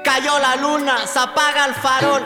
Cayó la luna, se apaga el farol.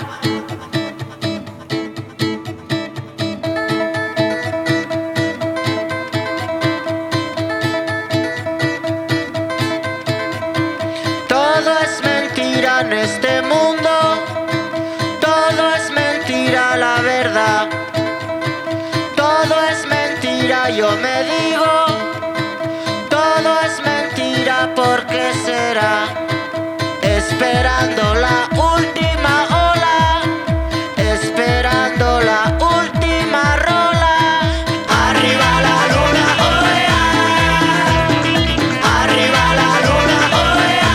Todo es mentira en este mundo, todo es mentira la verdad. Todo es mentira, yo me digo, todo es mentira, ¿por qué será? Esperando la última ola, esperando la última rola. Arriba la luna, oh yeah. Arriba la luna, oh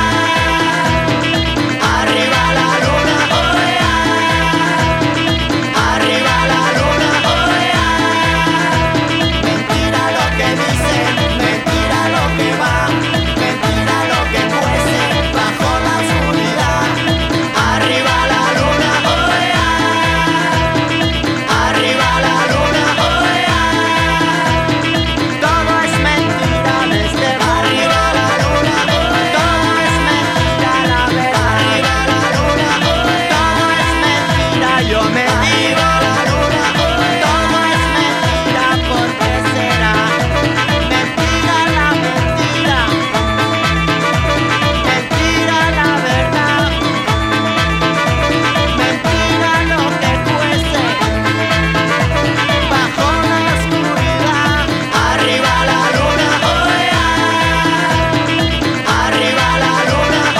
yeah. Arriba la luna, oh yeah. Arriba la luna, oh yeah. Mentira lo que dicen, mentira lo que va, mentira lo que cuece bajo la oscuridad. Arriba la luna, oh yeah. Arriba la luna, oh yeah. Todo es mentira desde arriba la luna, oh yeah. Todo es mentira la verdad. Arriba la luna, oh yeah. Todo es mentira, yo me digo la luna, oh yeah. Todo es mentira, ¿por qué será? Mentira la mentira, mentira la verdad, mentira lo que cuece bajo la oscuridad. Arriba la luna, oh yeah. Arriba la luna, oh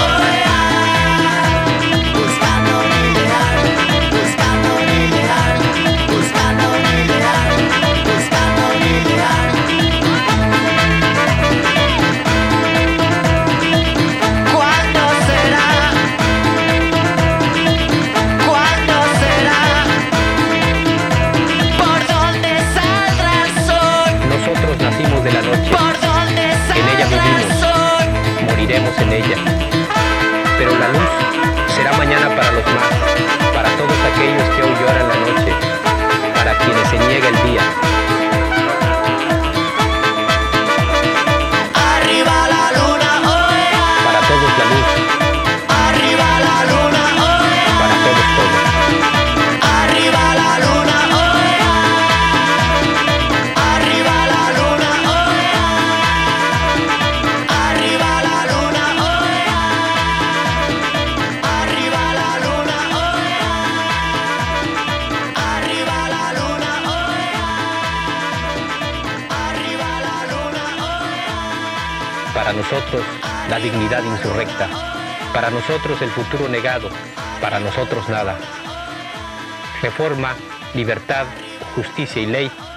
yeah. Buscando mi ideal, buscando mi ideal, buscando mi ideal, buscando mi ideal. ¿Cuándo será? ¿Cuándo será? ¿Por dónde saldrá el sol? Nosotros nacimos de la noche, ¿Por dónde en ella saldrá el vivimos, sol? moriremos en ella. Pero la luz será mañana para los más, para todos aquellos que hoy lloran la noche, para quienes se niega el día. Arriba la luna, oh yeah. Para todos la luz, Arriba la luna, oh yeah. para todos todo. Arriba la luna, oh yeah. Arriba la luna, oh yeah. Arriba la luna, oh yeah. Arriba la luna, oh yeah. Arriba la luna, oh yeah. Arriba la luna, oh yeah. Para nosotros la dignidad insurrecta, para nosotros el futuro negado, para nosotros nada. Reforma, libertad, justicia y ley